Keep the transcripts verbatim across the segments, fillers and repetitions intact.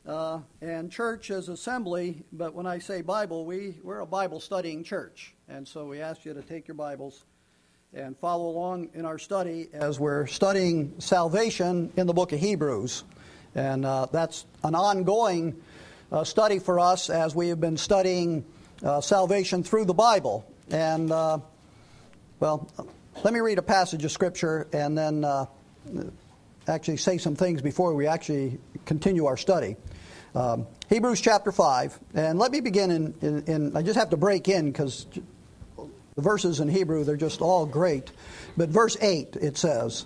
uh, and church is assembly, but when I say Bible, we, we're a Bible studying church. And so we ask you to take your Bibles and follow along in our study as we're studying salvation in the book of Hebrews. And uh, that's an ongoing uh, study for us as we have been studying uh, salvation through the Bible. And, uh, well, let me read a passage of Scripture and then uh, actually say some things before we actually continue our study. Um, Hebrews chapter five. And let me begin in, in, in I just have to break in because the verses in Hebrew, they're just all great. But verse eight, it says,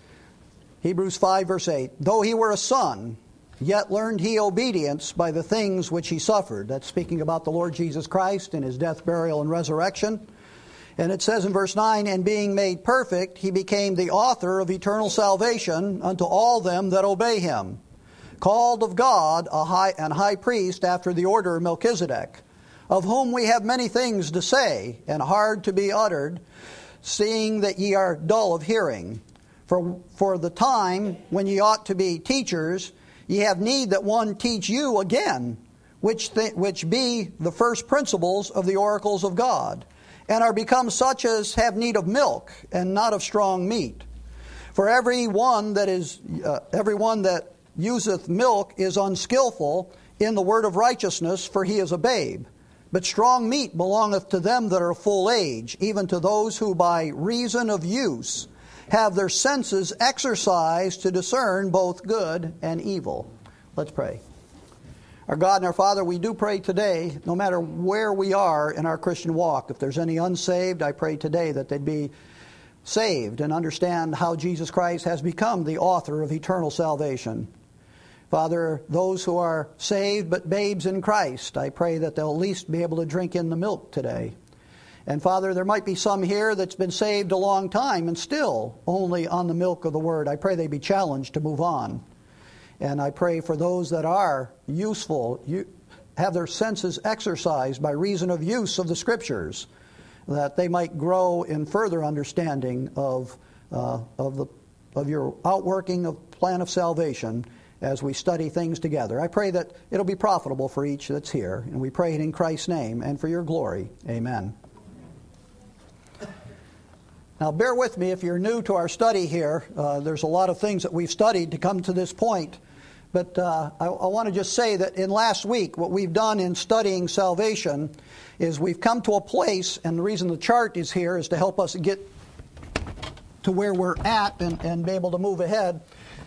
Hebrews five, verse eight, though he were a son, yet learned he obedience by the things which he suffered. That's speaking about the Lord Jesus Christ and his death, burial, and resurrection. And it says in verse nine, and being made perfect, he became the author of eternal salvation unto all them that obey him, called of God a high and high priest after the order of Melchizedek, of whom we have many things to say, and hard to be uttered, seeing that ye are dull of hearing. For, for the time when ye ought to be teachers, ye have need that one teach you again, which, th- which be the first principles of the oracles of God, and are become such as have need of milk, and not of strong meat. For every one that is, uh, every one that useth milk is unskillful in the word of righteousness, for he is a babe. But strong meat belongeth to them that are full age, even to those who by reason of use have their senses exercised to discern both good and evil. Let's pray. Our God and our Father, we do pray today, no matter where we are in our Christian walk, if there's any unsaved, I pray today that they'd be saved and understand how Jesus Christ has become the author of eternal salvation. Father, those who are saved but babes in Christ, I pray that they'll at least be able to drink in the milk today. And Father, there might be some here that's been saved a long time and still only on the milk of the Word. I pray they be challenged to move on. And I pray for those that are useful, you have their senses exercised by reason of use of the Scriptures, that they might grow in further understanding of, uh, of, the, of your outworking of plan of salvation as we study things together. I pray that it'll be profitable for each that's here, and we pray it in Christ's name and for your glory. Amen. Now bear with me if you're new to our study here. Uh, there's a lot of things that we've studied to come to this point. But uh, I, I want to just say that in last week, what we've done in studying salvation is we've come to a place, and the reason the chart is here is to help us get to where we're at and, and be able to move ahead.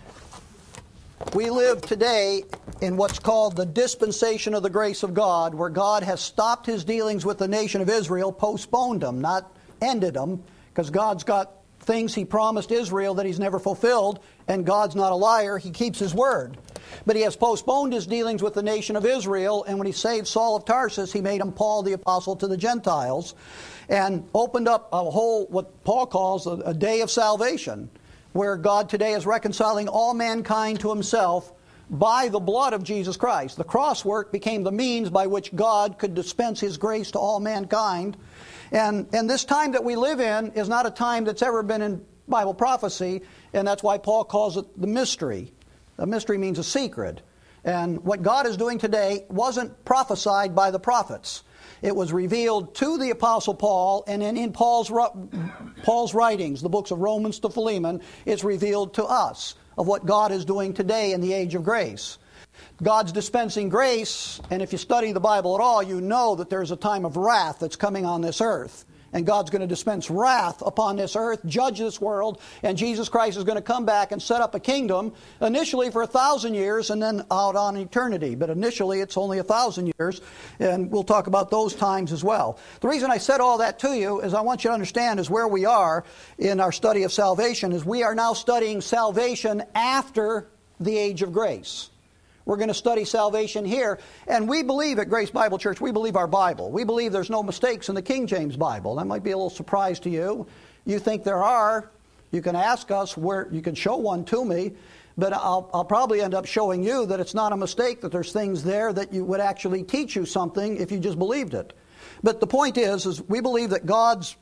We live today in what's called the dispensation of the grace of God, where God has stopped his dealings with the nation of Israel, postponed them, not ended them, because God's got things he promised Israel that he's never fulfilled, and God's not a liar. He keeps his word. But he has postponed his dealings with the nation of Israel, and when he saved Saul of Tarsus, he made him Paul the Apostle to the Gentiles, and opened up a whole, what Paul calls a, a day of salvation, where God today is reconciling all mankind to himself by the blood of Jesus Christ. The cross work became the means by which God could dispense his grace to all mankind. And, and this time that we live in is not a time that's ever been in Bible prophecy, and that's why Paul calls it the mystery. A mystery means a secret. And what God is doing today wasn't prophesied by the prophets. It was revealed to the Apostle Paul, and in, in Paul's, Paul's writings, the books of Romans to Philemon, it's revealed to us of what God is doing today in the age of grace. God's dispensing grace, and if you study the Bible at all, you know that there's a time of wrath that's coming on this earth. And God's going to dispense wrath upon this earth, judge this world, and Jesus Christ is going to come back and set up a kingdom, initially for a thousand years and then out on eternity. But initially it's only a thousand years, and we'll talk about those times as well. The reason I said all that to you is I want you to understand is where we are in our study of salvation, is we are now studying salvation after the age of grace. We're going to study salvation here. And we believe at Grace Bible Church, we believe our Bible. We believe there's no mistakes in the King James Bible. That might be a little surprise to you. You think there are. You can ask us where, you can show one to me. But I'll, I'll probably end up showing you that it's not a mistake, that there's things there that you would actually teach you something if you just believed it. But the point is, is we believe that God's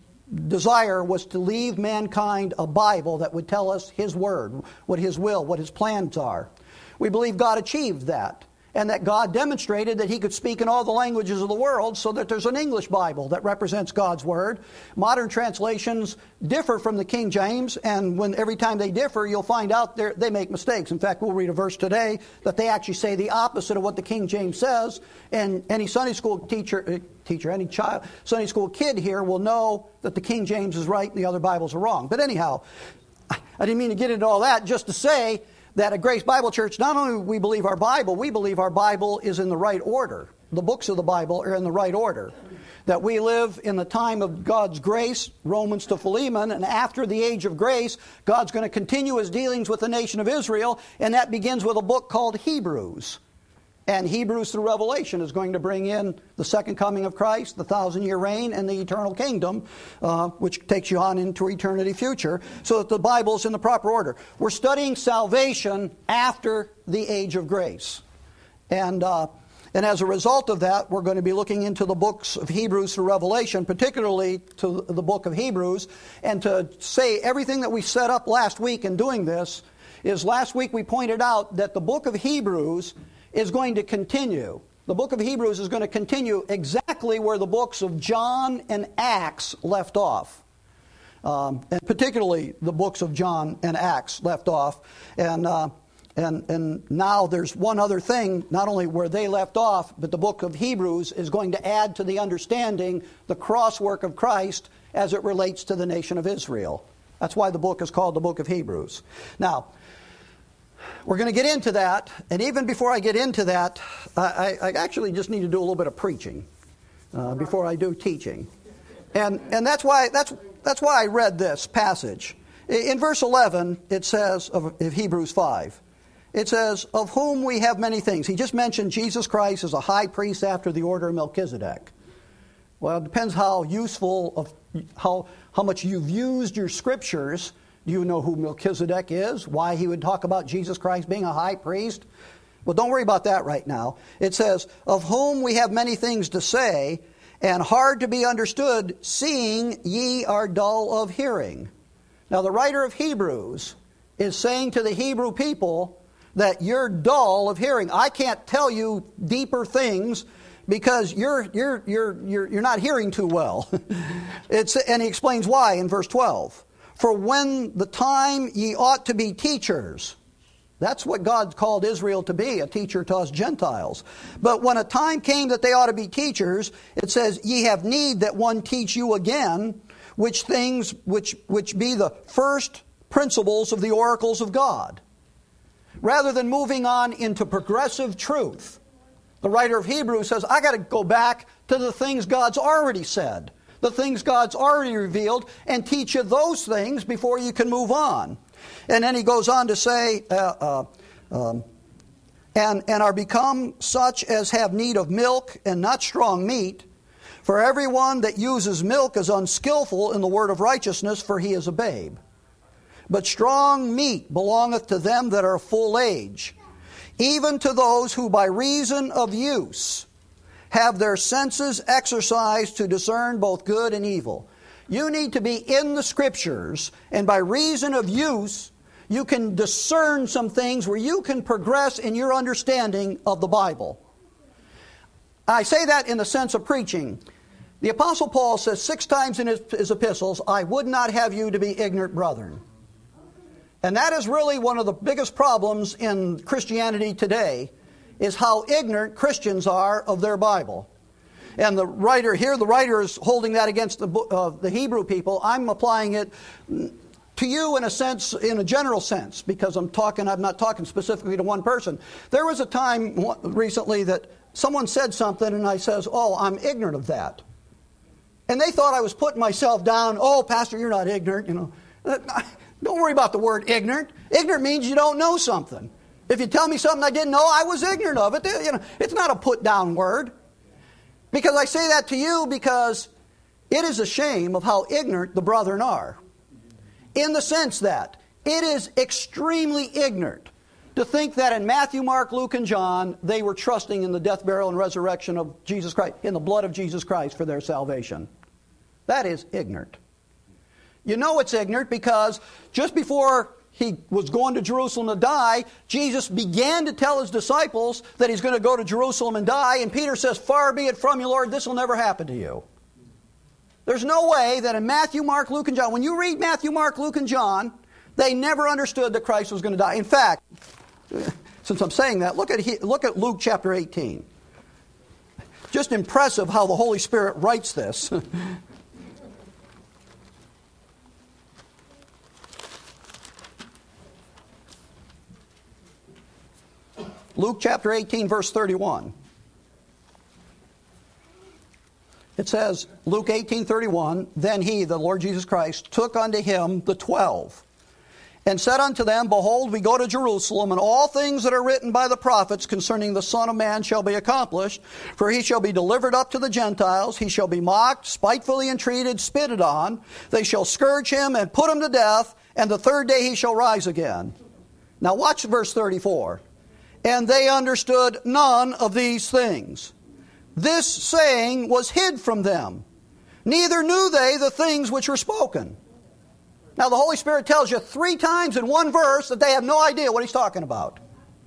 desire was to leave mankind a Bible that would tell us His Word, what His will, what His plans are. We believe God achieved that. and that God demonstrated that he could speak in all the languages of the world, so that there's an English Bible that represents God's Word. Modern translations differ from the King James, and when every time they differ, you'll find out they make mistakes. In fact, we'll read a verse today that they actually say the opposite of what the King James says, and any Sunday school teacher, teacher, any child, Sunday school kid here will know that the King James is right and the other Bibles are wrong. But anyhow, I didn't mean to get into all that, just to say that at Grace Bible Church, not only do we believe our Bible, we believe our Bible is in the right order. The books of the Bible are in the right order. That we live in the time of God's grace, Romans to Philemon, and after the age of grace, God's going to continue his dealings with the nation of Israel, and that begins with a book called Hebrews. And Hebrews through Revelation is going to bring in the second coming of Christ, the thousand-year reign, and the eternal kingdom, uh, which takes you on into eternity future, so that the Bible's in the proper order. We're studying salvation after the age of grace. And, uh, and as a result of that, we're going to be looking into the books of Hebrews through Revelation, particularly to the book of Hebrews. And to say everything that we set up last week in doing this is last week we pointed out that the book of Hebrews is going to continue. The book of Hebrews is going to continue exactly where the books of John and Acts left off. Um, and particularly the books of John and Acts left off. And, uh, and, and now there's one other thing, not only where they left off, but the book of Hebrews is going to add to the understanding the cross work of Christ as it relates to the nation of Israel. That's why the book is called the book of Hebrews. Now, we're going to get into that, and even before I get into that, I, I actually just need to do a little bit of preaching uh, before I do teaching, and and that's why that's that's why I read this passage. In verse eleven, it says of, of Hebrews five, it says, "Of whom we have many things." He just mentioned Jesus Christ as a high priest after the order of Melchizedek. Well, it depends how useful of how how much you've used your scriptures. Do you know who Melchizedek is? Why he would talk about Jesus Christ being a high priest? Well, don't worry about that right now. It says, "Of whom we have many things to say, and hard to be understood, seeing ye are dull of hearing." Now, the writer of Hebrews is saying to the Hebrew people that you're dull of hearing. I can't tell you deeper things because you're you're you're you're, you're not hearing too well. It's and he explains why in verse twelve. "For when the time ye ought to be teachers," that's what God called Israel to be, a teacher to us Gentiles. "But when a time came that they ought to be teachers," it says, "ye have need that one teach you again, which things which which be the first principles of the oracles of God." Rather than moving on into progressive truth, the writer of Hebrews says, I got to go back to the things God's already said, the things God's already revealed, and teach you those things before you can move on. And then he goes on to say, uh, uh, um, and, and are become such as have need of milk and not strong meat. For everyone that uses milk is unskillful in the word of righteousness, for he is a babe. But strong meat belongeth to them that are full age, even to those who by reason of use have their senses exercised to discern both good and evil. You need to be in the Scriptures, and by reason of use, you can discern some things where you can progress in your understanding of the Bible. I say that in the sense of preaching. The Apostle Paul says six times in his, his epistles, I would not have you to be ignorant, brethren. And that is really one of the biggest problems in Christianity today, is how ignorant Christians are of their Bible. And the writer here, the writer is holding that against the, uh, the Hebrew people. I'm applying it to you in a sense, in a general sense, because I'm talking, I'm not talking specifically to one person. There was a time recently that someone said something and I says, oh, I'm ignorant of that. And they thought I was putting myself down. Oh, Pastor, you're not ignorant, you know. Don't worry about the word ignorant. Ignorant means you don't know something. If you tell me something I didn't know, I was ignorant of it. You know, it's not a put-down word. Because I say that to you because it is a shame of how ignorant the brethren are. In the sense that it is extremely ignorant to think that in Matthew, Mark, Luke, and John, they were trusting in the death, burial, and resurrection of Jesus Christ, in the blood of Jesus Christ for their salvation. That is ignorant. You know it's ignorant because just before he was going to Jerusalem to die, Jesus began to tell his disciples that he's going to go to Jerusalem and die, and Peter says, "Far be it from you, Lord, this will never happen to you." There's no way that in Matthew, Mark, Luke, and John, when you read Matthew, Mark, Luke, and John, they never understood that Christ was going to die. In fact, since I'm saying that, look at, look at Luke chapter eighteen. Just impressive how the Holy Spirit writes this. Luke chapter eighteen, verse thirty-one. It says, Luke eighteen thirty-one, "Then he," the Lord Jesus Christ, "took unto him the twelve, and said unto them, Behold, we go to Jerusalem, and all things that are written by the prophets concerning the Son of Man shall be accomplished. For he shall be delivered up to the Gentiles, he shall be mocked, spitefully entreated, spitted on. They shall scourge him and put him to death, and the third day he shall rise again." Now watch verse thirty-four. "And they understood none of these things. This saying was hid from them. Neither knew they the things which were spoken." Now the Holy Spirit tells you three times in one verse that they have no idea what he's talking about.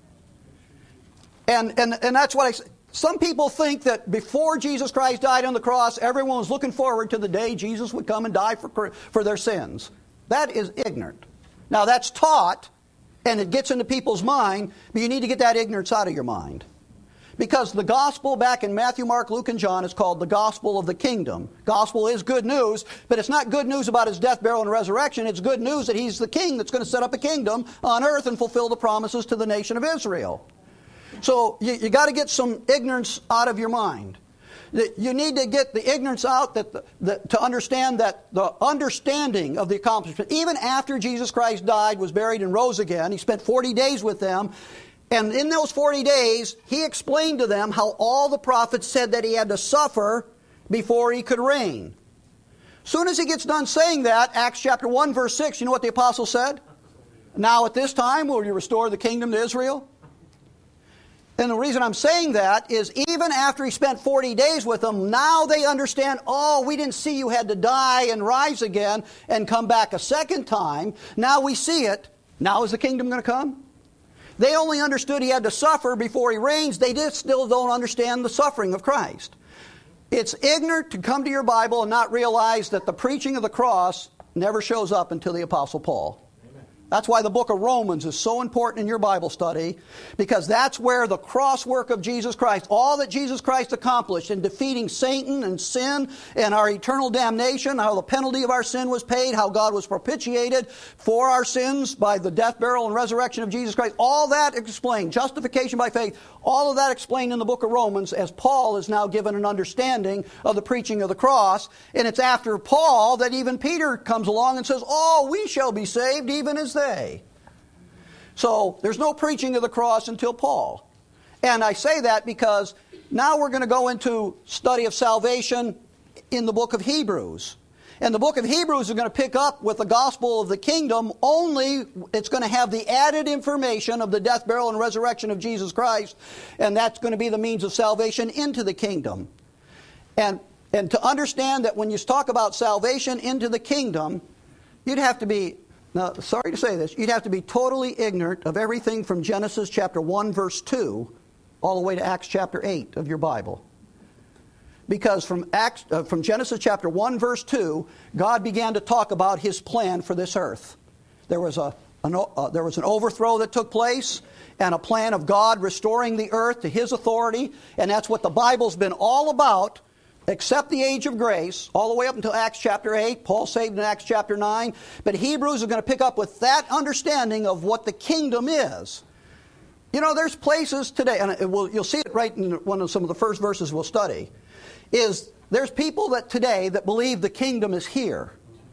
And, and, and that's what I say. Some people think that before Jesus Christ died on the cross, everyone was looking forward to the day Jesus would come and die for, for their sins. That is ignorant. Now that's taught, and it gets into people's mind, but you need to get that ignorance out of your mind. Because the gospel back in Matthew, Mark, Luke, and John is called the gospel of the kingdom. Gospel is good news, but it's not good news about his death, burial, and resurrection. It's good news that he's the king that's going to set up a kingdom on earth and fulfill the promises to the nation of Israel. So you, you got to get some ignorance out of your mind. You need to get the ignorance out that the, the, to understand that the understanding of the accomplishment, even after Jesus Christ died, was buried, and rose again, he spent forty days with them. And in those forty days, he explained to them how all the prophets said that he had to suffer before he could reign. Soon as he gets done saying that, Acts chapter one, verse six, you know what the apostle said? "Now at this time will you restore the kingdom to Israel?" And the reason I'm saying that is even after he spent forty days with them, now they understand, oh, we didn't see you had to die and rise again and come back a second time. Now we see it. Now is the kingdom going to come? They only understood he had to suffer before he reigns. They just still don't understand the suffering of Christ. It's ignorant to come to your Bible and not realize that the preaching of the cross never shows up until the Apostle Paul. That's why the book of Romans is so important in your Bible study, because that's where the cross work of Jesus Christ, all that Jesus Christ accomplished in defeating Satan and sin and our eternal damnation, how the penalty of our sin was paid, how God was propitiated for our sins by the death, burial, and resurrection of Jesus Christ, all that explained, justification by faith, all of that explained in the book of Romans, as Paul is now given an understanding of the preaching of the cross. And it's after Paul that even Peter comes along and says, oh, we shall be saved even as they. So there's no preaching of the cross until Paul. And I say that because now we're going to go into study of salvation in the book of Hebrews. And the book of Hebrews is going to pick up with the gospel of the kingdom, only it's going to have the added information of the death, burial, and resurrection of Jesus Christ. And that's going to be the means of salvation into the kingdom. And, and to understand that when you talk about salvation into the kingdom, you'd have to be, now sorry to say this, you'd have to be totally ignorant of everything from Genesis chapter one verse two all the way to Acts chapter eight of your Bible. Because from Acts, uh, from Genesis chapter one, verse two, God began to talk about His plan for this earth. There was a an, uh, there was an overthrow that took place, and a plan of God restoring the earth to His authority, and that's what the Bible's been all about, except the age of grace, all the way up until Acts chapter eight. Paul saved in Acts chapter nine. But Hebrews is going to pick up with that understanding of what the kingdom is. You know, there's places today, and it will, you'll see it right in one of some of the first verses we'll study, is there's people that today that believe the kingdom is here.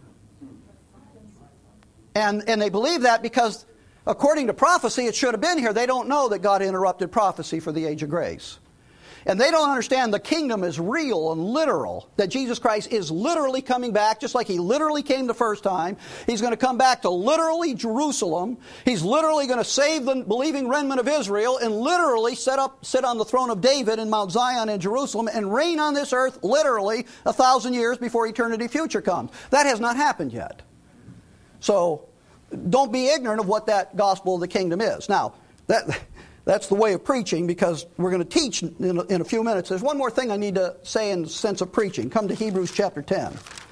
And, and they believe that because, according to prophecy, it should have been here. They don't know that God interrupted prophecy for the age of grace. And they don't understand the kingdom is real and literal, that Jesus Christ is literally coming back, just like He literally came the first time. He's going to come back to literally Jerusalem. He's literally going to save the believing remnant of Israel and literally set up, sit on the throne of David in Mount Zion in Jerusalem and reign on this earth literally a thousand years before eternity future comes. That has not happened yet. So don't be ignorant of what that gospel of the kingdom is. Now, that that's the way of preaching, because we're going to teach in a, in a few minutes. There's one more thing I need to say in the sense of preaching. Come to Hebrews chapter ten.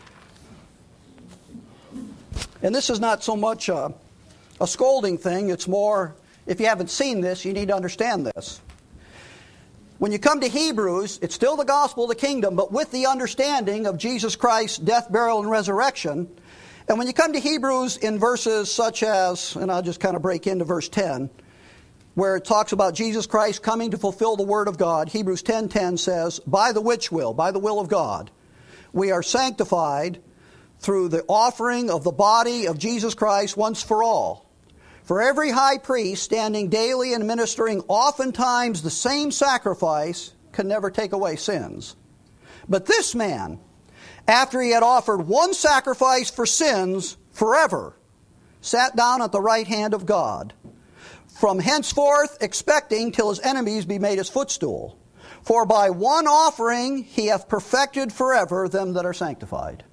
And this is not so much a, a scolding thing. It's more, if you haven't seen this, you need to understand this. When you come to Hebrews, it's still the gospel of the kingdom, but with the understanding of Jesus Christ's death, burial, and resurrection. And when you come to Hebrews in verses such as, and I'll just kind of break into verse ten, where it talks about Jesus Christ coming to fulfill the word of God, Hebrews ten ten says, by the which will, by the will of God, we are sanctified through the offering of the body of Jesus Christ once for all. For every high priest standing daily and ministering oftentimes the same sacrifice can never take away sins. But this man, after he had offered one sacrifice for sins forever, sat down at the right hand of God, from henceforth expecting till his enemies be made his footstool. For by one offering he hath perfected forever them that are sanctified.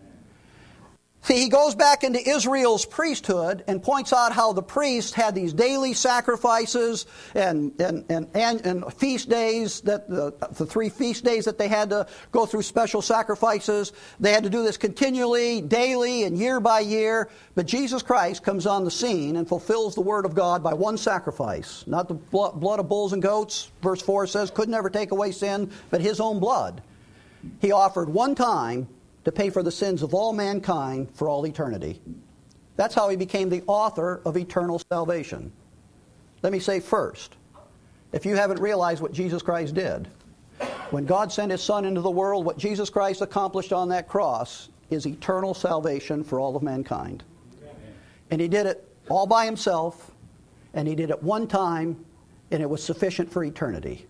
See, he goes back into Israel's priesthood and points out how the priests had these daily sacrifices and and, and, and, and feast days, that the, the three feast days that they had to go through special sacrifices. They had to do this continually, daily, and year by year. But Jesus Christ comes on the scene and fulfills the word of God by one sacrifice. Not the blood of bulls and goats, verse four says, could never take away sin, but his own blood. He offered one time to pay for the sins of all mankind for all eternity. That's how he became the author of eternal salvation. Let me say first, if you haven't realized what Jesus Christ did, when God sent his Son into the world, what Jesus Christ accomplished on that cross is eternal salvation for all of mankind. And he did it all by himself, and he did it one time, and it was sufficient for eternity.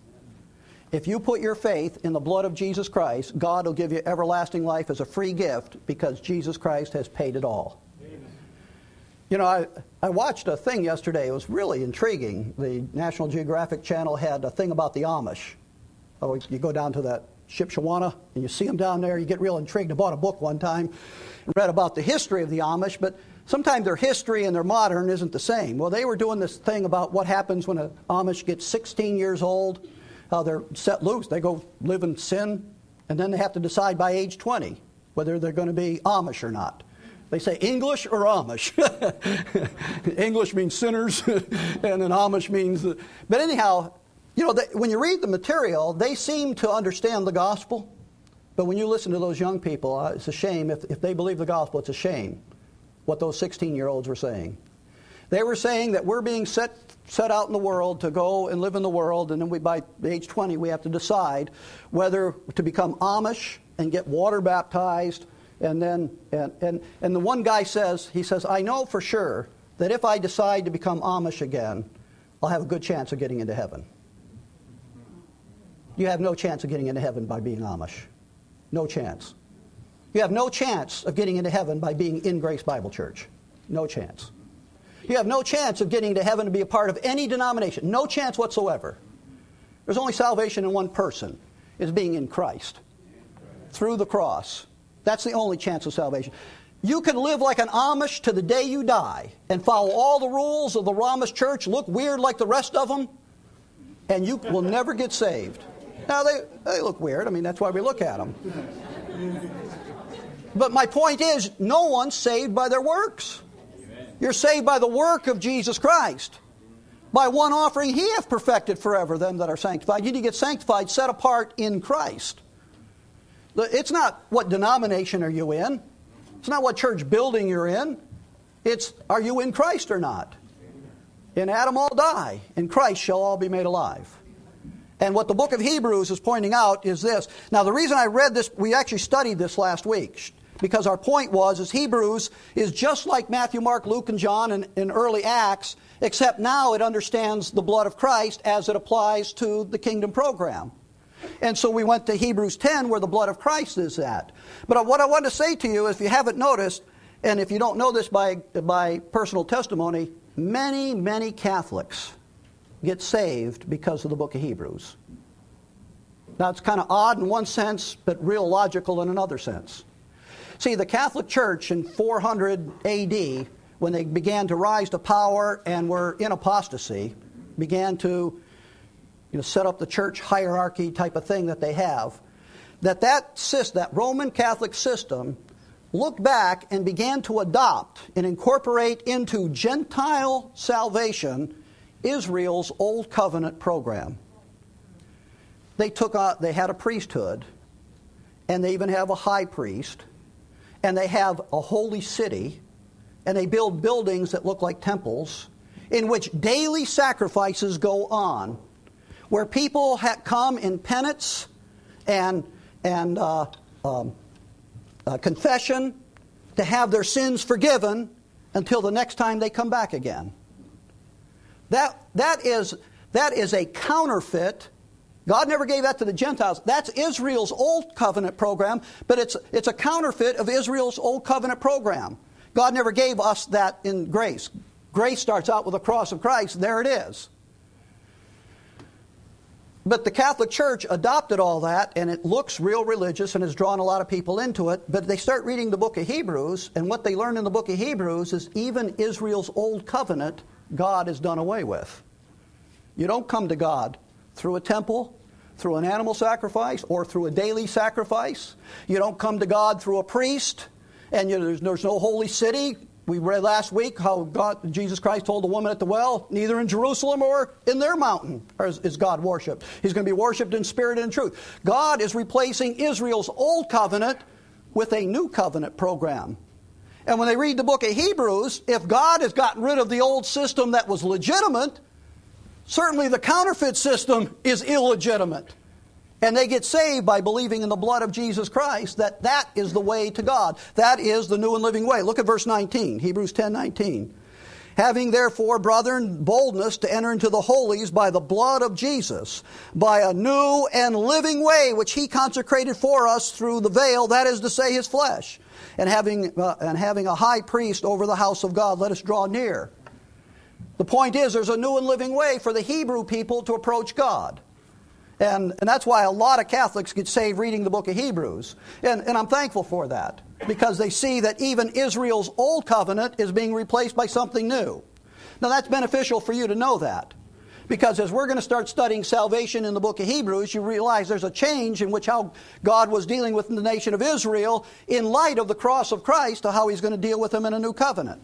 If you put your faith in the blood of Jesus Christ, God will give you everlasting life as a free gift, because Jesus Christ has paid it all. Amen. You know, I, I watched a thing yesterday. It was really intriguing. The National Geographic Channel had a thing about the Amish. Oh, you go down to that Shipshawana and you see them down there. You get real intrigued. I bought a book one time and read about the history of the Amish, but sometimes their history and their modern isn't the same. Well, they were doing this thing about what happens when an Amish gets sixteen years old. How they're set loose. They go live in sin, and then they have to decide by age twenty whether they're going to be Amish or not. They say English or Amish. English means sinners, and then Amish means... But anyhow, you know, they, when you read the material, they seem to understand the gospel. But when you listen to those young people, uh, it's a shame. If, if they believe the gospel, it's a shame what those sixteen-year-olds were saying. They were saying that we're being set set out in the world to go and live in the world, and then we, by age twenty, we have to decide whether to become Amish and get water baptized. And then, and, and, and the one guy says, he says, I know for sure that if I decide to become Amish again, I'll have a good chance of getting into heaven. You have no chance of getting into heaven by being Amish. No chance. You have no chance of getting into heaven by being in Grace Bible Church. No chance. You have no chance of getting to heaven to be a part of any denomination. No chance whatsoever. There's only salvation in one person, is being in Christ. Through the cross. That's the only chance of salvation. You can live like an Amish to the day you die and follow all the rules of the Amish church, look weird like the rest of them, and you will never get saved. Now, they, they look weird. I mean, that's why we look at them. But my point is, no one's saved by their works. You're saved by the work of Jesus Christ. By one offering he hath perfected forever them that are sanctified. You need to get sanctified, set apart in Christ. It's not what denomination are you in. It's not what church building you're in. It's, are you in Christ or not? In Adam all die. In Christ shall all be made alive. And what the book of Hebrews is pointing out is this. Now, the reason I read this, we actually studied this last week. Because our point was, is Hebrews is just like Matthew, Mark, Luke, and John in, in early Acts, except now it understands the blood of Christ as it applies to the kingdom program. And so we went to Hebrews ten, where the blood of Christ is at. But what I want to say to you, if you haven't noticed, and if you don't know this by, by personal testimony, many, many Catholics get saved because of the book of Hebrews. Now, it's kind of odd in one sense, but real logical in another sense. See, the Catholic Church in four hundred A D when they began to rise to power and were in apostasy, began to you know, set up the church hierarchy type of thing that they have, that that, system, that Roman Catholic system looked back and began to adopt and incorporate into Gentile salvation Israel's Old Covenant program. They took a, they had a priesthood, and they even have a high priest, and they have a holy city, and they build buildings that look like temples in which daily sacrifices go on, where people ha- come in penance and, and uh, um, uh, confession to have their sins forgiven until the next time they come back again. That, that, is, that is a counterfeit. God never gave that to the Gentiles. That's Israel's Old Covenant program, but it's, it's a counterfeit of Israel's Old Covenant program. God never gave us that in grace. Grace starts out with the cross of Christ, and there it is. But the Catholic Church adopted all that, and it looks real religious and has drawn a lot of people into it. But they start reading the book of Hebrews, and what they learn in the book of Hebrews is even Israel's Old Covenant, God is done away with. You don't come to God through a temple, through an animal sacrifice, or through a daily sacrifice. You don't come to God through a priest, and you, there's, there's no holy city. We read last week how God, Jesus Christ told the woman at the well, neither in Jerusalem or in their mountain is, is God worshipped. He's going to be worshipped in spirit and in truth. God is replacing Israel's Old Covenant with a new covenant program. And when they read the book of Hebrews, if God has gotten rid of the old system that was legitimate, certainly the counterfeit system is illegitimate. And they get saved by believing in the blood of Jesus Christ, that that is the way to God. That is the new and living way. Look at verse nineteen, Hebrews ten nineteen. Having therefore, brethren, boldness to enter into the holies by the blood of Jesus, by a new and living way which He consecrated for us through the veil, that is to say, His flesh. And having, uh, and having a high priest over the house of God, let us draw near. The point is, there's a new and living way for the Hebrew people to approach God. And, and that's why a lot of Catholics get saved reading the book of Hebrews. And, and I'm thankful for that, because they see that even Israel's Old Covenant is being replaced by something new. Now that's beneficial for you to know that, because as we're going to start studying salvation in the book of Hebrews, you realize there's a change in which how God was dealing with the nation of Israel in light of the cross of Christ, to how He's going to deal with them in a new covenant.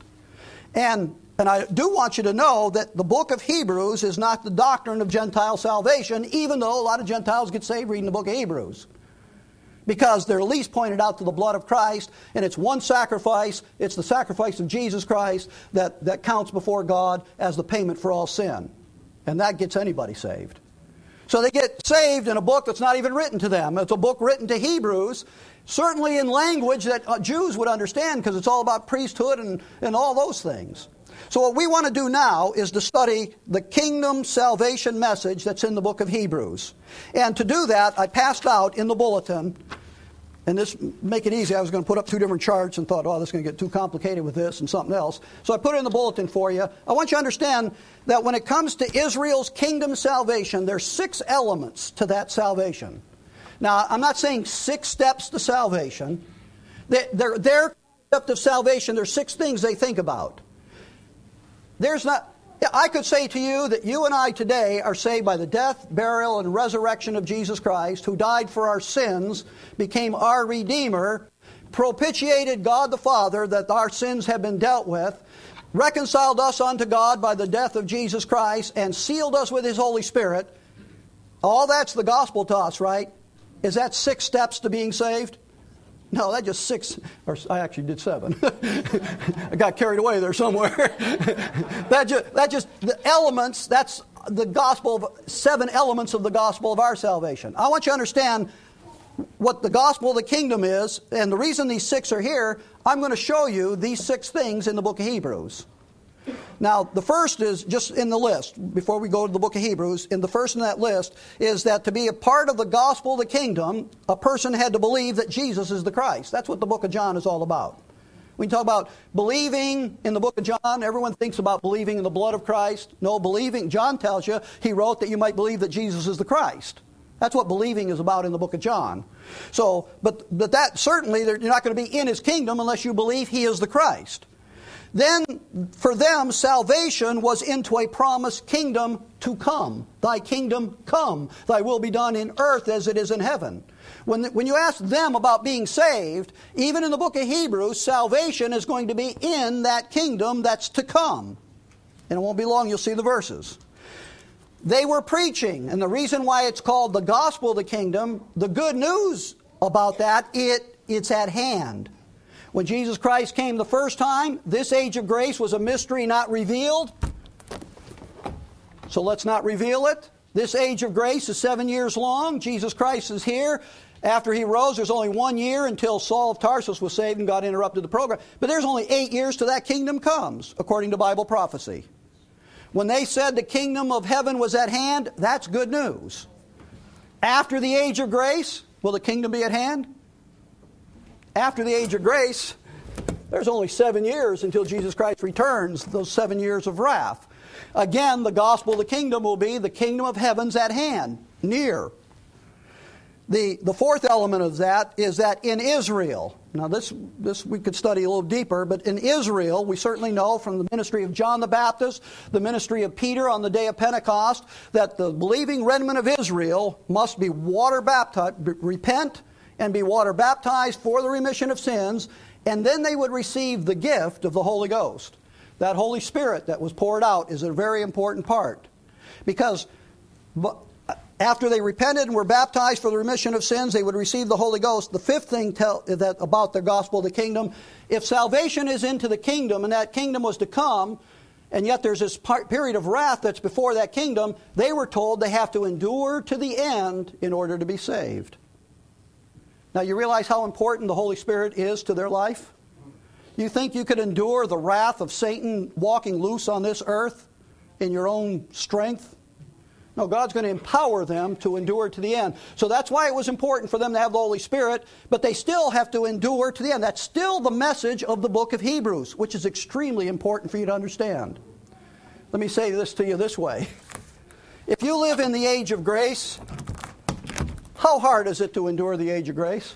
And And I do want you to know that the book of Hebrews is not the doctrine of Gentile salvation, even though a lot of Gentiles get saved reading the book of Hebrews. Because they're at least pointed out to the blood of Christ, and it's one sacrifice, it's the sacrifice of Jesus Christ that, that counts before God as the payment for all sin. And that gets anybody saved. So they get saved in a book that's not even written to them. It's a book written to Hebrews, certainly in language that Jews would understand, because it's all about priesthood and, and all those things. So what we want to do now is to study the kingdom salvation message that's in the book of Hebrews. And to do that, I passed out in the bulletin, and this, make it easy, I was going to put up two different charts and thought, oh, this is going to get too complicated with this and something else. So I put it in the bulletin for you. I want you to understand that when it comes to Israel's kingdom salvation, there's six elements to that salvation. Now, I'm not saying six steps to salvation. Their, their concept of salvation, there's six things they think about. There's not, I could say to you that you and I today are saved by the death, burial, and resurrection of Jesus Christ, who died for our sins, became our Redeemer, propitiated God the Father that our sins have been dealt with, reconciled us unto God by the death of Jesus Christ, and sealed us with His Holy Spirit. All that's the gospel to us, right? Is that six steps to being saved? No, that's just six, or I actually did seven. I got carried away there somewhere. that, just, that just, the elements, that's the gospel, of, seven elements of the gospel of our salvation. I want you to understand what the gospel of the kingdom is, and the reason these six are here, I'm going to show you these six things in the book of Hebrews. Now, the first is just in the list, before we go to the book of Hebrews, in the first in that list is that to be a part of the gospel of the kingdom, a person had to believe that Jesus is the Christ. That's what the book of John is all about. We talk about believing in the book of John. Everyone thinks about believing in the blood of Christ. No, believing, John tells you, he wrote that you might believe that Jesus is the Christ. That's what believing is about in the book of John. So, but, but that certainly, you're not going to be in His kingdom unless you believe He is the Christ. Then for them salvation was into a promised kingdom to come. Thy kingdom come, thy will be done in earth as it is in heaven. When, when you ask them about being saved, even in the book of Hebrews, salvation is going to be in that kingdom that's to come. And it won't be long, you'll see the verses. They were preaching, and the reason why it's called the gospel of the kingdom, the good news about that, it it's at hand. When Jesus Christ came the first time, this age of grace was a mystery not revealed. So let's not reveal it. This age of grace is seven years long. Jesus Christ is here. After he rose, there's only one year until Saul of Tarsus was saved and God interrupted the program. But there's only eight years till that kingdom comes, according to Bible prophecy. When they said the kingdom of heaven was at hand, that's good news. After the age of grace, will the kingdom be at hand? After the age of grace, there's only seven years until Jesus Christ returns, those seven years of wrath. Again, the gospel of the kingdom will be the kingdom of heaven's at hand, near. The, the fourth element of that is that in Israel, now this, this we could study a little deeper, but in Israel, we certainly know from the ministry of John the Baptist, the ministry of Peter on the day of Pentecost, that the believing remnant of Israel must be water baptized, repent and be water baptized for the remission of sins, and then they would receive the gift of the Holy Ghost. That Holy Spirit that was poured out is a very important part. Because after they repented and were baptized for the remission of sins, they would receive the Holy Ghost. The fifth thing tell, that about the gospel of the kingdom, if salvation is into the kingdom and that kingdom was to come, and yet there's this part, period of wrath that's before that kingdom, they were told they have to endure to the end in order to be saved. Now you realize how important the Holy Spirit is to their life? You think you could endure the wrath of Satan walking loose on this earth in your own strength? No, God's going to empower them to endure to the end. So that's why it was important for them to have the Holy Spirit, but they still have to endure to the end. That's still the message of the book of Hebrews, which is extremely important for you to understand. Let me say this to you this way. If you live in the age of grace, how hard is it to endure the age of grace?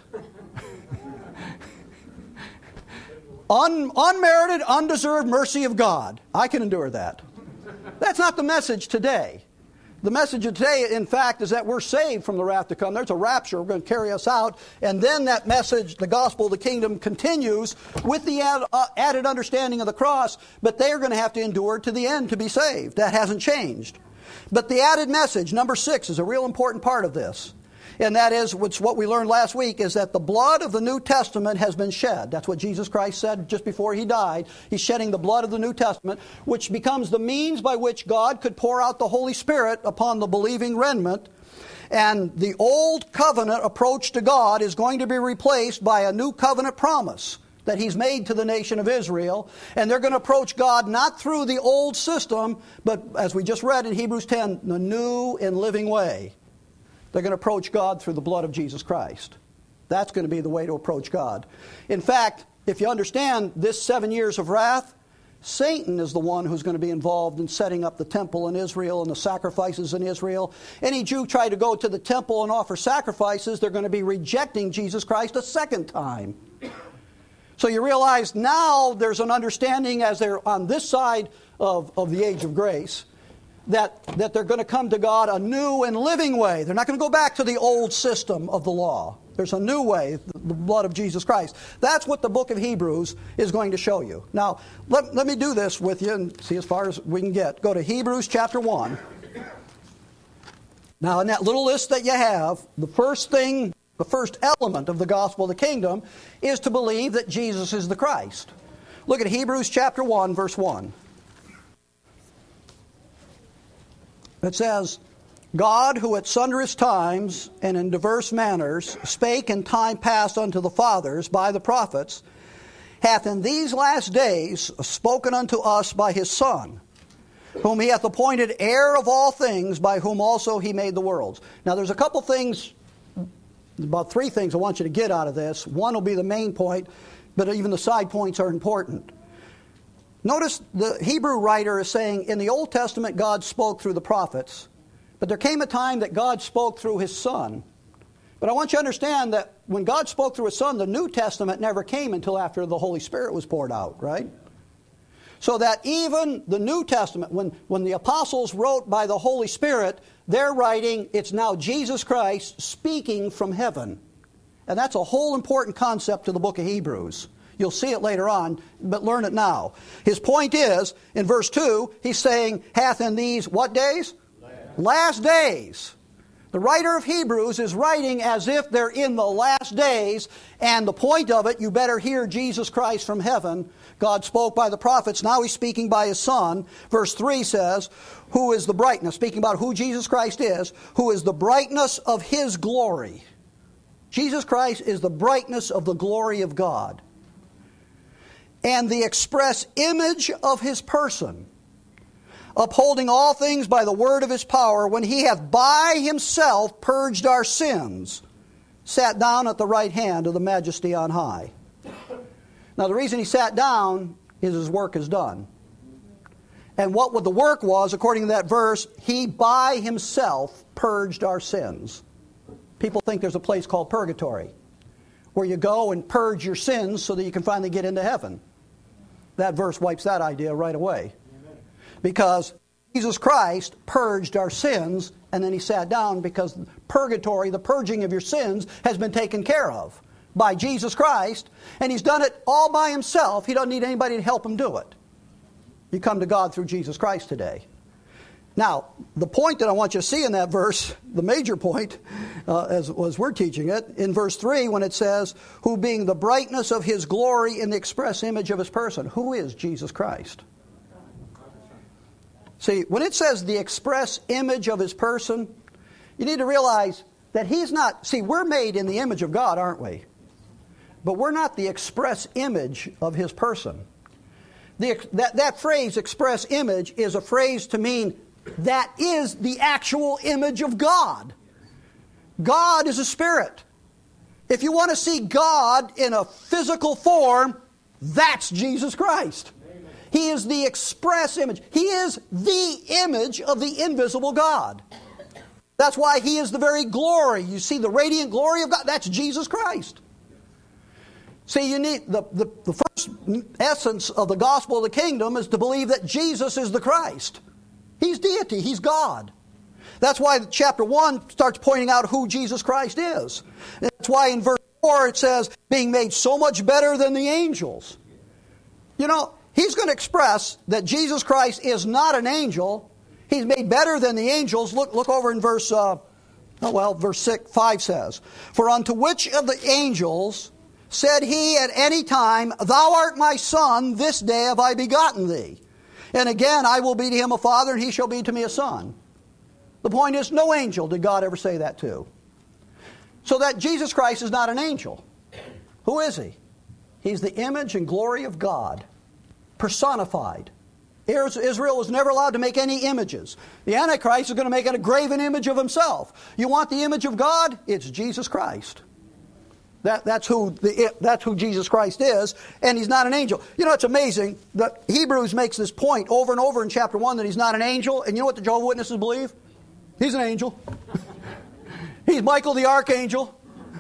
Un, unmerited, undeserved mercy of God. I can endure that. That's not the message today. The message of today, in fact, is that we're saved from the wrath to come. There's a rapture. We're going to carry us out. And then that message, the gospel of the kingdom, continues with the add, uh, added understanding of the cross. But they are going to have to endure to the end to be saved. That hasn't changed. But the added message, number six, is a real important part of this. And that is, which what we learned last week, is that the blood of the New Testament has been shed. That's what Jesus Christ said just before He died. He's shedding the blood of the New Testament, which becomes the means by which God could pour out the Holy Spirit upon the believing remnant. And the old covenant approach to God is going to be replaced by a new covenant promise that He's made to the nation of Israel. And they're going to approach God not through the old system, but as we just read in Hebrews ten, the new and living way. They're going to approach God through the blood of Jesus Christ. That's going to be the way to approach God. In fact, if you understand this seven years of wrath, Satan is the one who's going to be involved in setting up the temple in Israel and the sacrifices in Israel. Any Jew try to go to the temple and offer sacrifices, they're going to be rejecting Jesus Christ a second time. So you realize now there's an understanding as they're on this side of, of the age of grace, That, that they're going to come to God a new and living way. They're not going to go back to the old system of the law. There's a new way, the blood of Jesus Christ. That's what the book of Hebrews is going to show you. Now, let, let me do this with you and see as far as we can get. Go to Hebrews chapter one. Now, in that little list that you have, the first thing, the first element of the gospel of the kingdom is to believe that Jesus is the Christ. Look at Hebrews chapter one, verse one. It says, God, who at sundry times and in diverse manners spake in time past unto the fathers by the prophets, hath in these last days spoken unto us by His Son, whom He hath appointed heir of all things, by whom also He made the worlds. Now there's a couple things, about three things I want you to get out of this. One will be the main point, but even the side points are important. Notice the Hebrew writer is saying, in the Old Testament God spoke through the prophets, but there came a time that God spoke through His Son. But I want you to understand that when God spoke through His Son, the New Testament never came until after the Holy Spirit was poured out, right? So that even the New Testament, when, when the apostles wrote by the Holy Spirit, they're writing, it's now Jesus Christ speaking from heaven. And that's a whole important concept to the book of Hebrews. You'll see it later on, but learn it now. His point is, in verse two, he's saying, hath in these what days? Last, last days. The writer of Hebrews is writing as if they're in the last days, and the point of it, you better hear Jesus Christ from heaven. God spoke by the prophets, now he's speaking by his Son. Verse three says, who is the brightness, speaking about who Jesus Christ is, who is the brightness of his glory. Jesus Christ is the brightness of the glory of God, and the express image of his person, upholding all things by the word of his power, when he hath by himself purged our sins, sat down at the right hand of the majesty on high. Now the reason he sat down is his work is done. And what the work was, according to that verse, he by himself purged our sins. People think there's a place called purgatory, where you go and purge your sins so that you can finally get into heaven. That verse wipes that idea right away. Because Jesus Christ purged our sins, and then he sat down, because purgatory, the purging of your sins, has been taken care of by Jesus Christ, and he's done it all by himself. He doesn't need anybody to help him do it. You come to God through Jesus Christ today. Now, the point that I want you to see in that verse, the major point, uh, as, as we're teaching it, in verse three, when it says, who being the brightness of his glory in the express image of his person. Who is Jesus Christ? See, when it says the express image of his person, you need to realize that he's not... See, we're made in the image of God, aren't we? But we're not the express image of his person. The, that, that phrase, express image, is a phrase to mean that is the actual image of God. God is a spirit. If you want to see God in a physical form, that's Jesus Christ. He is the express image. He is the image of the invisible God. That's why he is the very glory. You see the radiant glory of God? That's Jesus Christ. See, you need the, the, the first essence of the gospel of the kingdom is to believe that Jesus is the Christ. He's deity. He's God. That's why chapter one starts pointing out who Jesus Christ is. And that's why in verse four it says, being made so much better than the angels. You know, he's going to express that Jesus Christ is not an angel. He's made better than the angels. Look, look over in verse, uh, oh well, verse six, five says, for unto which of the angels said he at any time, thou art my son, this day have I begotten thee. And again, I will be to him a father, and he shall be to me a son. The point is, no angel did God ever say that to. So that Jesus Christ is not an angel. Who is he? He's the image and glory of God, personified. Israel was never allowed to make any images. The Antichrist is going to make a graven image of himself. You want the image of God? It's Jesus Christ. That, that's, who the, that's who Jesus Christ is, and he's not an angel. You know, it's amazing that Hebrews makes this point over and over in chapter one that he's not an angel, and you know what the Jehovah's Witnesses believe? He's an angel. He's Michael the Archangel.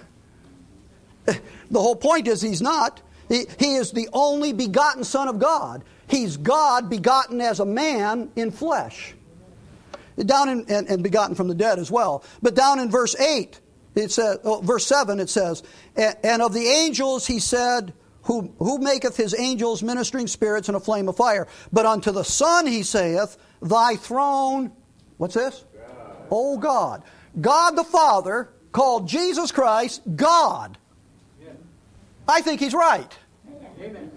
The whole point is he's not. He, he is the only begotten Son of God. He's God begotten as a man in flesh. Down in, and, and begotten from the dead as well. But down in verse eight, it says, oh, verse seven, it says, and of the angels he said, who, who maketh his angels ministering spirits in a flame of fire. But unto the Son he saith, thy throne, what's this? God. O God. God the Father called Jesus Christ God. Yeah. I think he's right. Amen.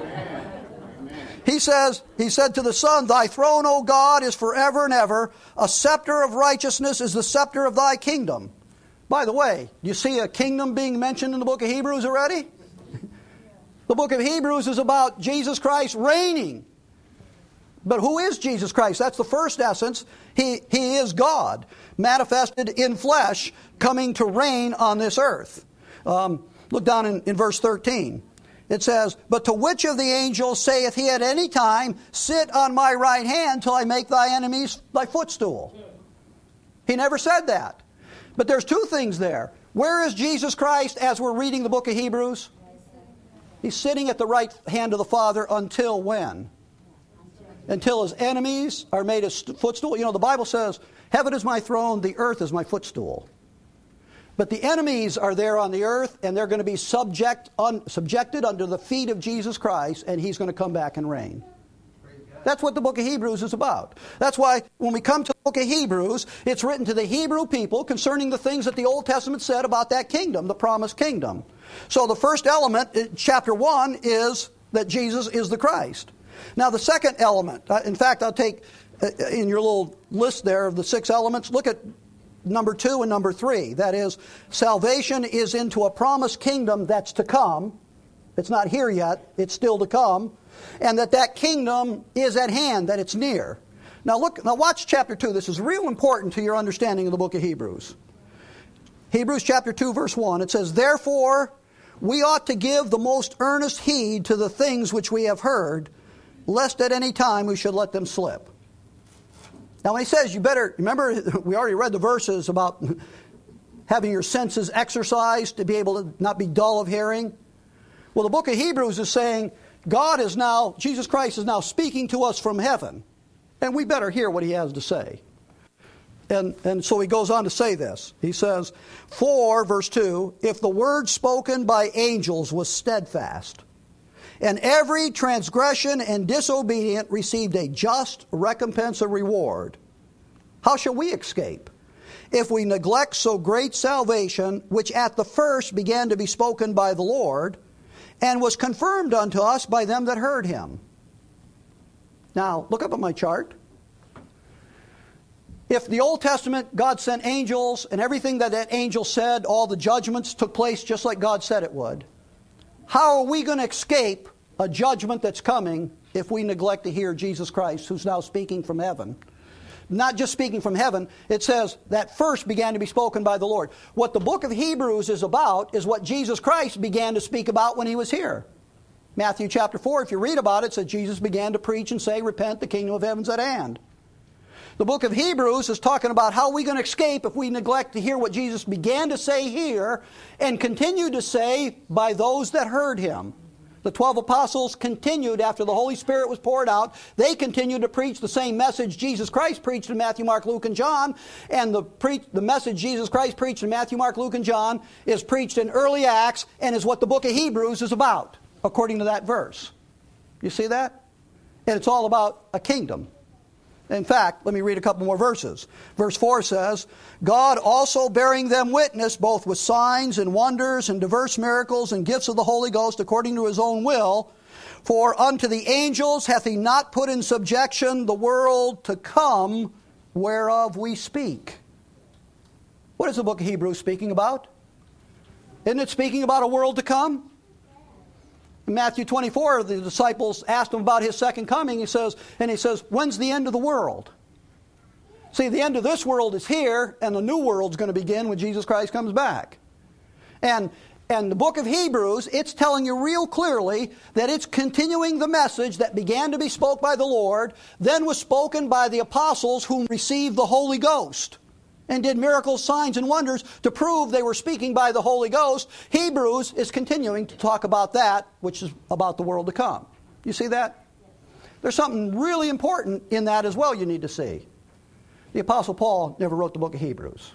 He says, he said to the Son, thy throne, O God, is forever and ever. A scepter of righteousness is the scepter of thy kingdom. By the way, you see a kingdom being mentioned in the book of Hebrews already? The book of Hebrews is about Jesus Christ reigning. But who is Jesus Christ? That's the first essence. He, he is God, manifested in flesh, coming to reign on this earth. Um, look down in, in verse thirteen. It says, but to which of the angels saith he at any time, sit on my right hand till I make thy enemies thy footstool? He never said that. But there's two things there. Where is Jesus Christ as we're reading the book of Hebrews? He's sitting at the right hand of the Father until when? until his enemies are made his footstool. You know, the Bible says, heaven is my throne, the earth is my footstool. But the enemies are there on the earth, and they're going to be subject, un, subjected under the feet of Jesus Christ, and he's going to come back and reign. That's what the book of Hebrews is about. That's why when we come to the book of Hebrews, it's written to the Hebrew people concerning the things that the Old Testament said about that kingdom, the promised kingdom. So the first element in chapter one is that Jesus is the Christ. Now the second element, in fact, I'll take in your little list there of the six elements, look at number two and number three. That is, salvation is into a promised kingdom that's to come. It's not here yet. It's still to come. And that that kingdom is at hand, that it's near. Now look, now watch chapter two. This is real important to your understanding of the book of Hebrews. Hebrews chapter two, verse one. It says, therefore, we ought to give the most earnest heed to the things which we have heard, lest at any time we should let them slip. Now when he says you better, remember we already read the verses about having your senses exercised to be able to not be dull of hearing. Well, the book of Hebrews is saying God is now, Jesus Christ is now speaking to us from heaven. And we better hear what he has to say. And, and so he goes on to say this. He says, for, verse two, if the word spoken by angels was steadfast, and every transgression and disobedient received a just recompense or reward, how shall we escape if we neglect so great salvation, which at the first began to be spoken by the Lord, and was confirmed unto us by them that heard him? Now, look up at my chart. If the Old Testament, God sent angels, and everything that that angel said, all the judgments took place just like God said it would, how are we going to escape a judgment that's coming if we neglect to hear Jesus Christ, who's now speaking from heaven? Not just speaking from heaven, it says that first began to be spoken by the Lord. What the book of Hebrews is about is what Jesus Christ began to speak about when he was here. Matthew chapter four, if you read about it, it says Jesus began to preach and say, repent, the kingdom of heaven's at hand. The book of Hebrews is talking about how we're going to escape if we neglect to hear what Jesus began to say here and continue to say by those that heard him. The twelve apostles continued after the Holy Spirit was poured out. They continued to preach the same message Jesus Christ preached in Matthew, Mark, Luke, and John. And the, pre- the message Jesus Christ preached in Matthew, Mark, Luke, and John is preached in early Acts and is what the book of Hebrews is about, according to that verse. You see that? And it's all about a kingdom. In fact, let me read a couple more verses. Verse four says, God also bearing them witness, both with signs and wonders and diverse miracles and gifts of the Holy Ghost according to his own will, for unto the angels hath he not put in subjection the world to come, whereof we speak. What is the book of Hebrews speaking about? Isn't it speaking about a world to come? In Matthew twenty-four, the disciples asked him about his second coming. He says, and he says, when's the end of the world? See, the end of this world is here, and the new world's going to begin when Jesus Christ comes back. And, and the book of Hebrews, it's telling you real clearly that it's continuing the message that began to be spoke by the Lord, then was spoken by the apostles who received the Holy Ghost and did miracles, signs, and wonders to prove they were speaking by the Holy Ghost. Hebrews is continuing to talk about that, which is about the world to come. You see that? There's something really important in that as well you need to see. The Apostle Paul never wrote the book of Hebrews.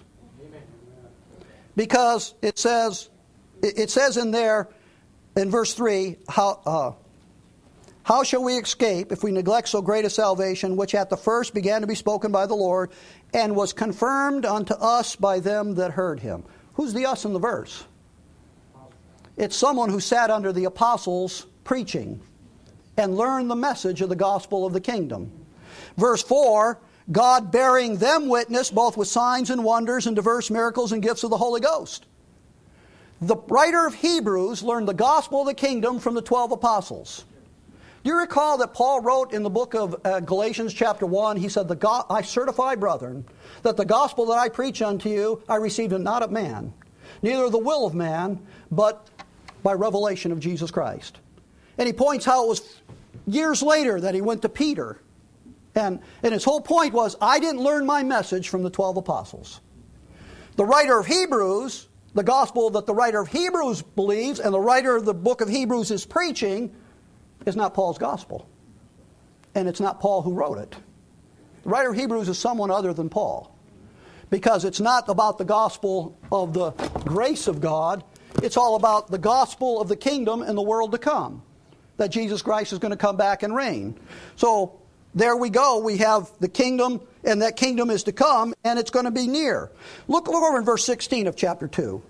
Because it says, it says in there, in verse three, how... Uh, How shall we escape if we neglect so great a salvation, which at the first began to be spoken by the Lord, and was confirmed unto us by them that heard him? Who's the us in the verse? It's someone who sat under the apostles preaching and learned the message of the gospel of the kingdom. Verse four, God bearing them witness, both with signs and wonders and diverse miracles and gifts of the Holy Ghost. The writer of Hebrews learned the gospel of the kingdom from the twelve apostles. Do you recall that Paul wrote in the book of uh, Galatians chapter one, he said, "The go- I certify, brethren, that the gospel that I preach unto you, I received it not of man, neither the will of man, but by revelation of Jesus Christ." And he points how it was years later that he went to Peter. And, and his whole point was, I didn't learn my message from the twelve apostles. The writer of Hebrews, the gospel that the writer of Hebrews believes, and the writer of the book of Hebrews is preaching, is not Paul's gospel. and it's not Paul who wrote it. The writer of Hebrews is someone other than Paul. Because it's not about the gospel of the grace of God. It's all about the gospel of the kingdom and the world to come. That Jesus Christ is going to come back and reign. So there we go. We have the kingdom, and that kingdom is to come, and it's going to be near. Look, look over in verse sixteen of chapter two.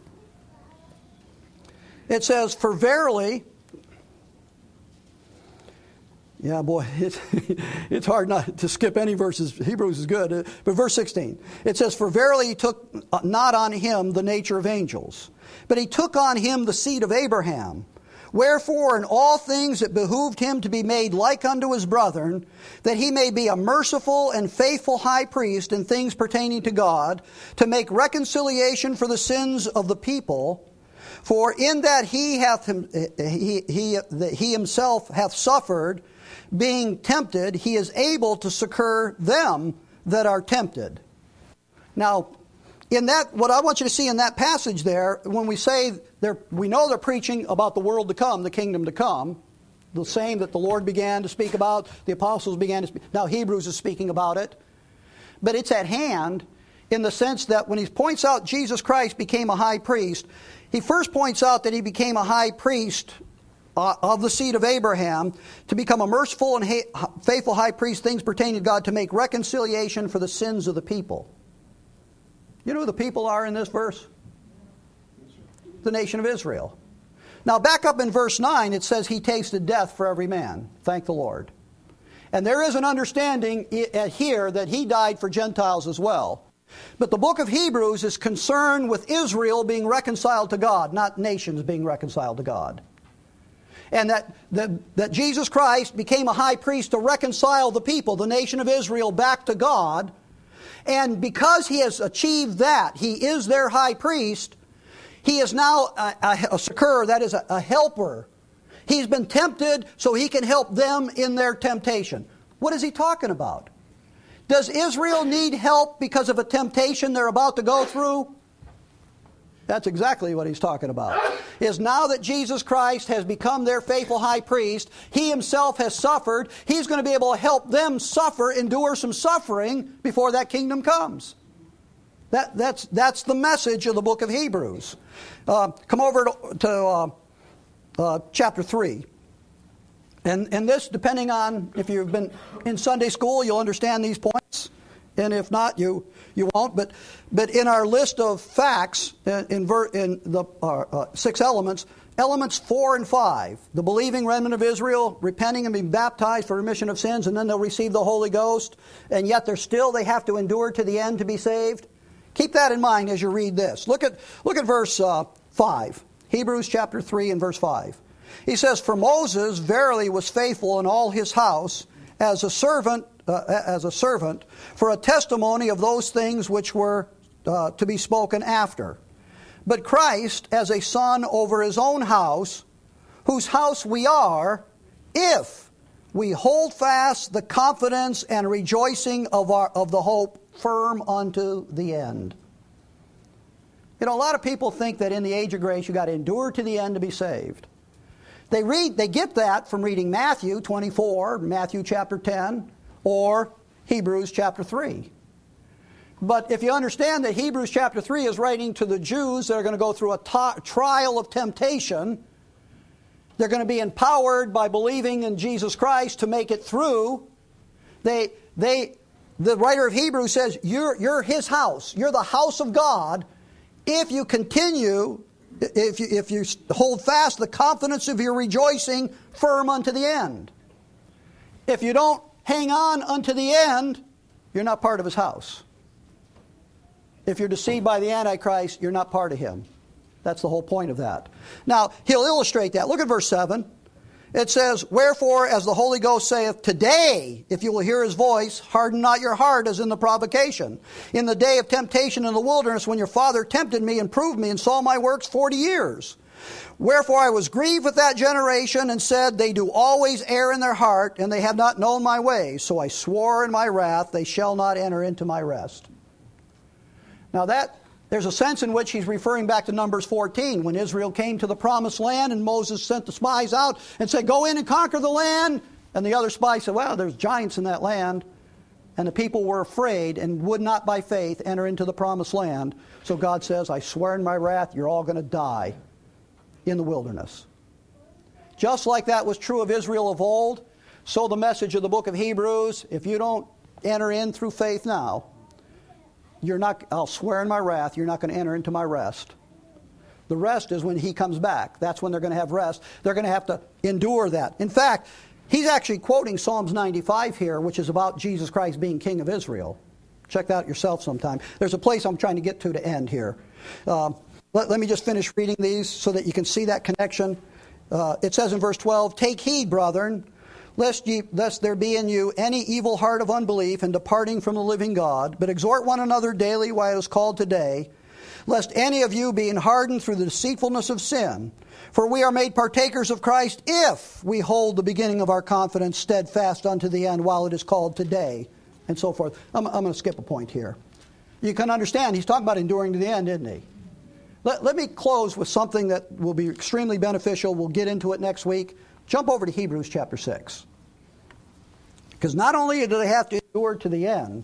It says, "For verily..." Yeah, boy, it's, it's hard not to skip any verses. Hebrews is good. But verse sixteen, it says, "For verily he took not on him the nature of angels, but he took on him the seed of Abraham. Wherefore in all things it behooved him to be made like unto his brethren, that he may be a merciful and faithful high priest in things pertaining to God, to make reconciliation for the sins of the people. For in that he hath he, he, that he himself hath suffered, being tempted, he is able to succor them that are tempted." Now, in that, what I want you to see in that passage there, when we say they're, we know they're preaching about the world to come, the kingdom to come, the same that the Lord began to speak about, the apostles began to speak. Now Hebrews is speaking about it, but it's at hand in the sense that when he points out Jesus Christ became a high priest, he first points out that he became a high priest Uh, of the seed of Abraham, to become a merciful and ha- faithful high priest, things pertaining to God, to make reconciliation for the sins of the people. You know who the people are in this verse? The nation of Israel. Now back up in verse nine, it says he tasted death for every man. Thank the Lord. And there is an understanding here that he died for Gentiles as well. But the book of Hebrews is concerned with Israel being reconciled to God, not nations being reconciled to God. And that, that, that Jesus Christ became a high priest to reconcile the people, the nation of Israel, back to God. And because he has achieved that, he is their high priest, he is now a, a, a succor, that is a, a helper. He's been tempted so he can help them in their temptation. What is he talking about? Does Israel need help because of a temptation they're about to go through? That's exactly what he's talking about. Is now that Jesus Christ has become their faithful high priest, he himself has suffered, he's going to be able to help them suffer, endure some suffering before that kingdom comes. That, that's, that's the message of the book of Hebrews. Uh, come over to, to uh, uh, chapter three. And, and this, depending on if you've been in Sunday school, you'll understand these points. And if not, you you won't. But but in our list of facts, in, ver, in the uh, uh, six elements, elements four and five, the believing remnant of Israel, repenting and being baptized for remission of sins, and then they'll receive the Holy Ghost, and yet they're still, they have to endure to the end to be saved. Keep that in mind as you read this. Look at, look at verse uh, five, Hebrews chapter three and verse five. He says, "For Moses verily was faithful in all his house as a servant, uh, as a servant for a testimony of those things which were uh, to be spoken after. But Christ as a son over his own house, whose house we are, if we hold fast the confidence and rejoicing of our of the hope firm unto the end." You know, a lot of people think that in the age of grace you got to endure to the end to be saved. They read, they get that from reading Matthew twenty-four, Matthew chapter ten, or Hebrews chapter three. But if you understand that Hebrews chapter three is writing to the Jews that are going to go through a t- trial of temptation, they're going to be empowered by believing in Jesus Christ to make it through. They, they, the writer of Hebrews says, you're, you're his house. You're the house of God if you continue, if you, if you hold fast the confidence of your rejoicing firm unto the end. If you don't hang on unto the end, you're not part of his house. If you're deceived by the Antichrist, you're not part of him. That's the whole point of that. Now, he'll illustrate that. Look at verse seven. It says, "Wherefore, as the Holy Ghost saith, today, if you will hear his voice, harden not your heart as in the provocation. In the day of temptation in the wilderness, when your father tempted me and proved me and saw my works forty years. Wherefore I was grieved with that generation and said, they do always err in their heart, and they have not known my ways. So I swore in my wrath, they shall not enter into my rest." Now that, there's a sense in which he's referring back to Numbers fourteen, when Israel came to the promised land and Moses sent the spies out and said, "Go in and conquer the land." And the other spies said, well, there's giants in that land. And the people were afraid and would not by faith enter into the promised land. So God says, I swear in my wrath, you're all going to die in the wilderness. Just like that was true of Israel of old, so the message of the book of Hebrews, if you don't enter in through faith now, you're not, I'll swear in my wrath, you're not going to enter into my rest. The rest is when he comes back. That's when they're going to have rest. They're going to have to endure that. In fact, he's actually quoting Psalms ninety-five here, which is about Jesus Christ being King of Israel. Check that out yourself sometime. There's a place I'm trying to get to to end here. Um, let, let me just finish reading these so that you can see that connection. Uh, it says in verse twelve, take heed, brethren, lest, ye, lest there be in you any evil heart of unbelief in departing from the living God, but exhort one another daily while it is called today, lest any of you being hardened through the deceitfulness of sin. For we are made partakers of Christ if we hold the beginning of our confidence steadfast unto the end while it is called today, and so forth. I'm, I'm going to skip a point here. You can understand, he's talking about enduring to the end, isn't he? Let, let me close with something that will be extremely beneficial. We'll get into it next week. Jump over to Hebrews chapter six. Because not only do they have to endure to the end,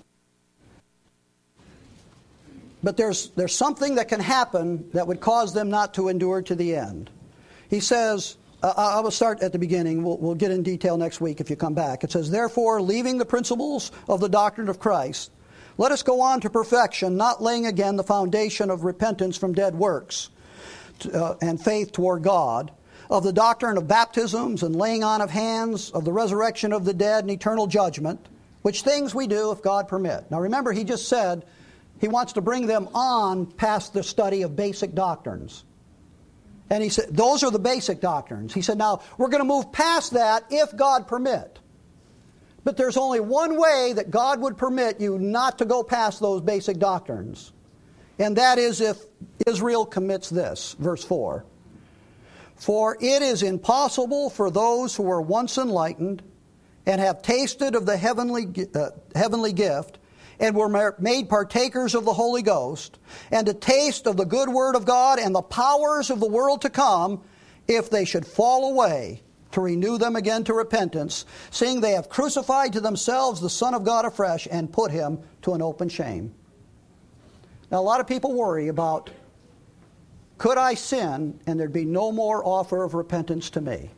but there's, there's something that can happen that would cause them not to endure to the end. He says, uh, I will start at the beginning. We'll, we'll get in detail next week if you come back. It says, therefore, leaving the principles of the doctrine of Christ, let us go on to perfection, not laying again the foundation of repentance from dead works to, uh, and faith toward God, of the doctrine of baptisms and laying on of hands, of the resurrection of the dead and eternal judgment, which things we do if God permit. Now remember, he just said he wants to bring them on past the study of basic doctrines. And he said, those are the basic doctrines. He said, now, we're going to move past that if God permit. But there's only one way that God would permit you not to go past those basic doctrines. And that is if Israel commits this, verse four. For it is impossible for those who were once enlightened and have tasted of the heavenly, uh, heavenly gift and were made partakers of the Holy Ghost, and to taste of the good word of God and the powers of the world to come, if they should fall away, to renew them again to repentance, seeing they have crucified to themselves the Son of God afresh and put him to an open shame. Now, a lot of people worry about, could I sin and there'd be no more offer of repentance to me?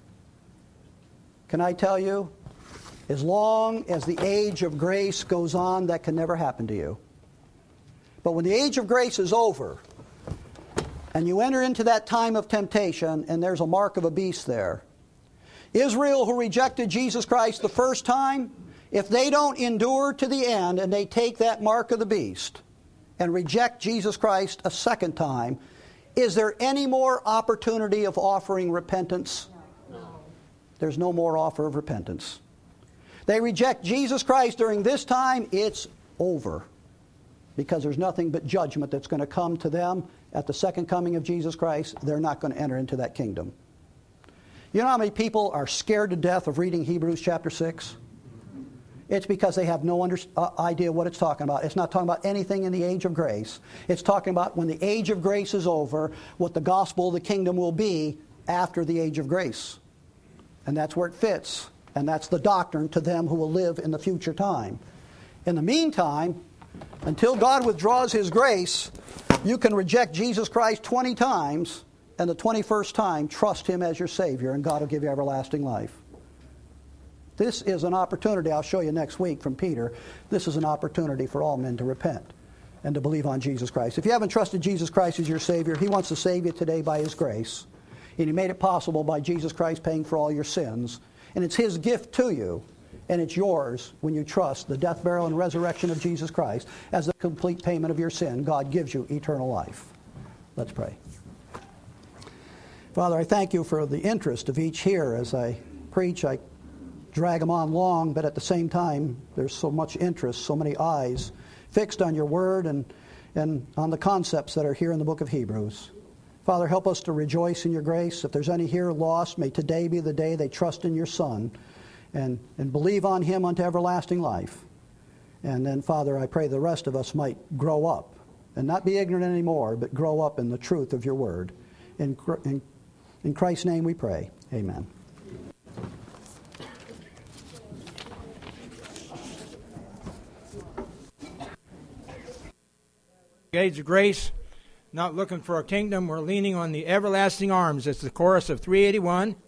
Can I tell you? As long as the age of grace goes on, that can never happen to you. But when the age of grace is over, and you enter into that time of temptation, and there's a mark of a beast there. Israel, who rejected Jesus Christ the first time, if they don't endure to the end, and they take that mark of the beast, and reject Jesus Christ a second time, is there any more opportunity of offering repentance? No. There's no more offer of repentance. They reject Jesus Christ during this time, it's over. Because there's nothing but judgment that's going to come to them at the second coming of Jesus Christ. They're not going to enter into that kingdom. You know how many people are scared to death of reading Hebrews chapter six? It's because they have no under, uh, idea what it's talking about. It's not talking about anything in the age of grace. It's talking about when the age of grace is over, what the gospel of the kingdom will be after the age of grace. And that's where it fits. And that's the doctrine to them who will live in the future time. In the meantime, until God withdraws his grace, you can reject Jesus Christ twenty times, and the twenty-first time, trust him as your Savior, and God will give you everlasting life. This is an opportunity, I'll show you next week from Peter, this is an opportunity for all men to repent and to believe on Jesus Christ. If you haven't trusted Jesus Christ as your Savior, he wants to save you today by his grace. And he made it possible by Jesus Christ paying for all your sins. And it's his gift to you, and it's yours when you trust the death, burial, and resurrection of Jesus Christ as the complete payment of your sin. God gives you eternal life. Let's pray. Father, I thank you for the interest of each here. As I preach, I drag them on long, but at the same time, there's so much interest, so many eyes fixed on your word and, and on the concepts that are here in the book of Hebrews. Father, help us to rejoice in your grace. If there's any here lost, may today be the day they trust in your Son and, and believe on him unto everlasting life. And then, Father, I pray the rest of us might grow up and not be ignorant anymore, but grow up in the truth of your word. In, in, in Christ's name we pray. Amen. Age of grace, not looking for a kingdom, we're leaning on the everlasting arms. It's the chorus of three eighty-one.